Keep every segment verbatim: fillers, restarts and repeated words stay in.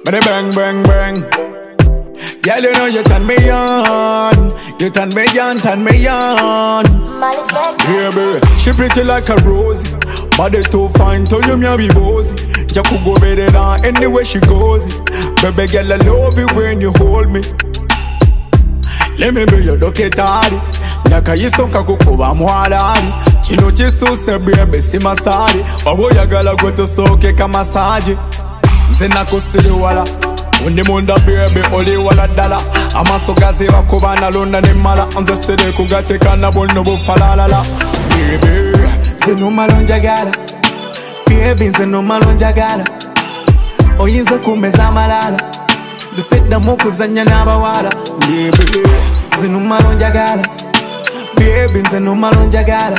Bada bang bang bang. Girl, you know you turn me on. You turn me on, turn me on. Baby, she pretty like a rose. Body too fine, tell you me a be bossy. You could go better than anywhere she goes. Baby girl, I love it when you hold me. Let me be your doketari. Nyakayisoka kukuba mwalari. Chino chisuse baby si masari. Wabo yagala gweto soke kamasaji. Nzena kusiri wala. Undi munda baby oli wala dala. Amaso gazi wakubana lunda ni mala. Nze sede kugate kana bono bufalalala. Baby Nze malonja gala. Baby nze malonja gala. Oyinza kumeza malala. Nze sedda mukuzanya n'abawala. Baby Nze malonja gala. Baby nze malonja gala.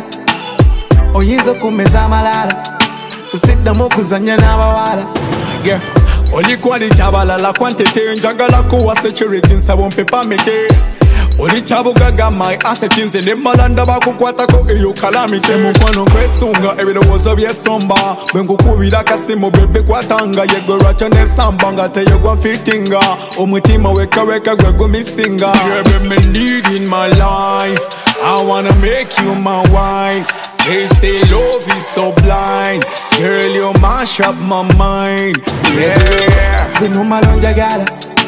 Oyinza kumeza malala. Nze sedda mukuzanya n'abawala. Yeah. Oli quality abalala quantity njagala kuwa security nsabo mpepa mete. Oli chabugaga my assets nze ne malanda bakukwatako eyo calamity. Mukwano kwesunga ebirowoozo by'essomba. Bwe nkukubira kasimu bebe kwatanga yegwe lwakyo n'essamba nga teyegwa fitinga. Omutima weka weka gwe gumisinga. Baby me need in my life. I wanna make you my wife. They say love is so blind. Girl, you mash up my mind. Yeah. Nze malonja gala.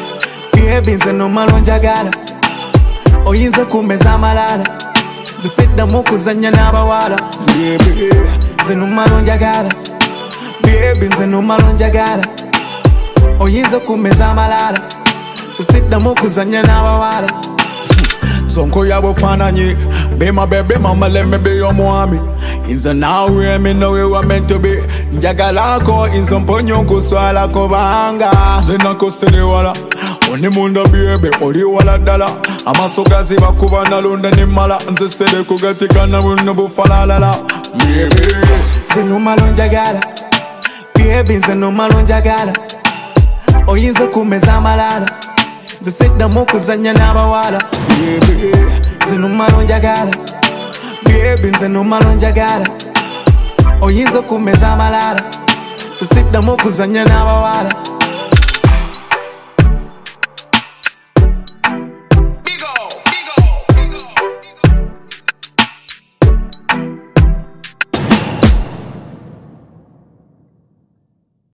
Baby nze malonja gala. Oyinza kumeza malala. Nze sedda mukuzanya n'abawala. Baby nze malonja gala. Baby nze malonja gala. Oyinza kumeza malala. Nze sedda mukuzanya n'abawala. Sonko ya bufananyi. Be my baby mama, let me be your mommy. Inza nawe me know you were meant to be. Njagala ko inza mponyo kuswala kubanga. Zena kusiri wala. Oni munda baby oli wala dala. Amaso gazi bakubana lunda ni mala. Nze sede kugatika na buno bufalalala. Baby Nze malonja gala. Baby nze malonja gala. Oyinza kumeza malala. Nze sedda mukuzanya n'abawala. Baby Nze malonja gala. Baby nze malonja gala. Oyinza kumeza malala. Nze sedda mukuzanya n'abawala.